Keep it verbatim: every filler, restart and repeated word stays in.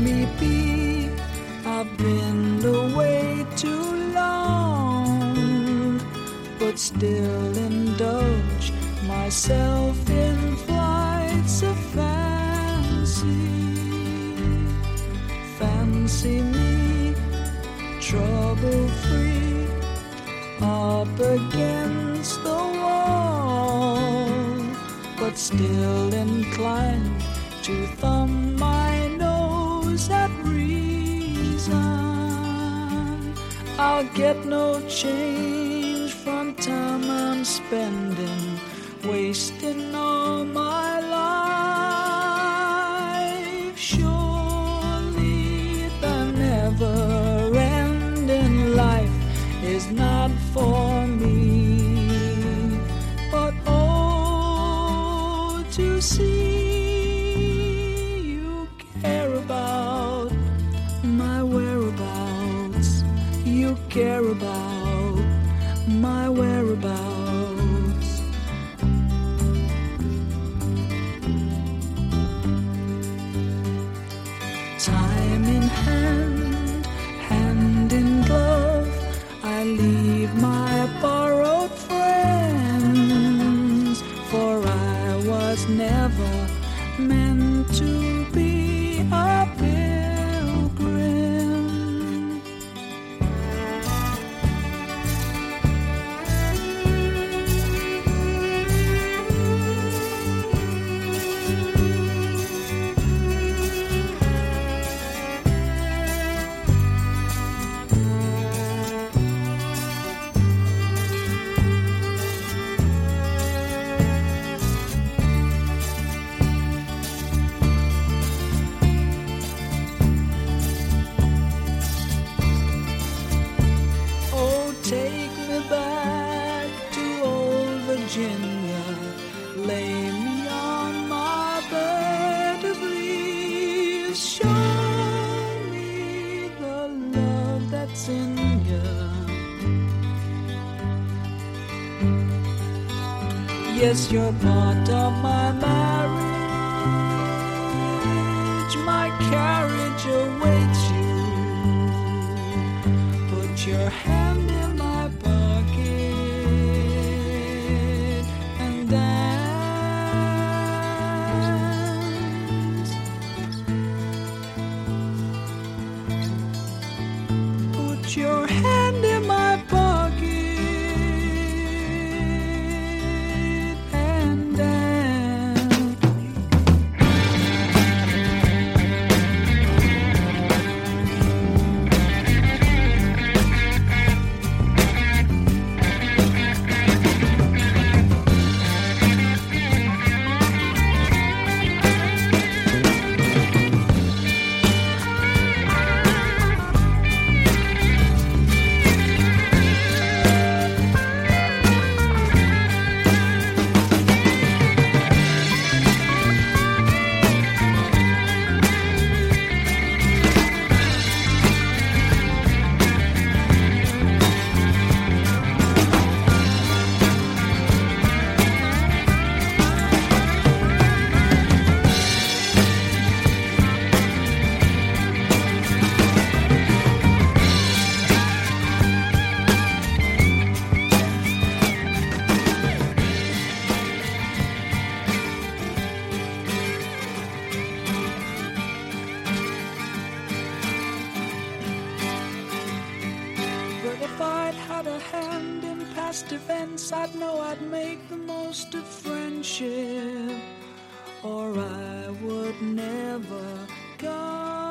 me be. I've been away too long, but still indulge myself in flights of fancy. Fancy me, trouble-free, up against the wall, but still inclined to thumb my nose at reason. I'll get no change from time I'm spending, wasting all my life. Surely the never-ending life is not for me, but oh, to see you care about my whereabouts, you care about my whereabouts. Time in hand, hand in glove, I leave my borrowed friends, for I was never meant to be a pilgrim. Take me back to old Virginia, lay me on my bed of leaves, show me the love that's in you. Yes, you're part of my marriage, my carriage awaits you. Put your hand in my pocket and dance. Put your hand in my pocket and dance. But if I'd had a hand in past events, I'd know I'd make the most of friendship, or I would never go.